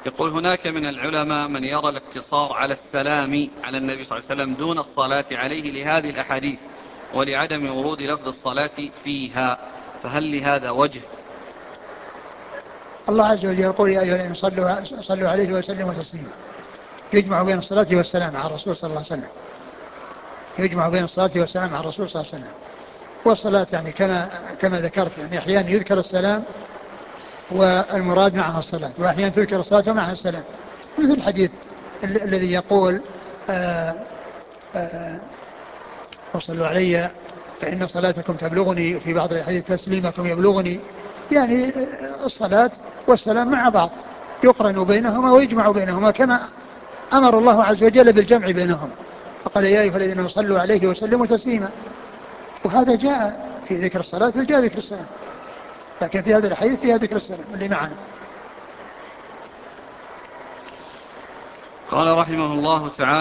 يقول هناك من العلماء من يرى الاقتصار على السلام على النبي صلى الله عليه وسلم دون الصلاة عليه لهذه الأحاديث ولعدم ورود لفظ الصلاة فيها، فهل لهذا وجه؟ الله عز وجل يقول يا أيها الذين صلوا عليه وسلموا تسليما، يجمع بين الصلاة والسلام على الرسول صلى الله عليه وسلم، يجمع بين الصلاة والسلام على الرسول صلى الله عليه وسلم. والصلاة يعني كما ذكرت، يعني أحيانا يذكر السلام والمراد معها الصلاة، وأحيانا تذكر الصلاة ومعها السلام، مثل الحديث الذي يقول وصلوا علي فإن صلاتكم تبلغني، في بعض الحديث تسليمكم يبلغني، يعني الصلاة والسلام مع بعض يقرن بينهما ويجمع بينهما، كما أمر الله عز وجل بالجمع بينهما، فقال يا أيها الذين صلوا عليه وسلموا تسليما. وهذا جاء في ذكر الصلاة وجاء ذكر السلام، لكن في هذا الحديث فيها ذكر السلام اللي معنا. قال رحمه الله تعالى: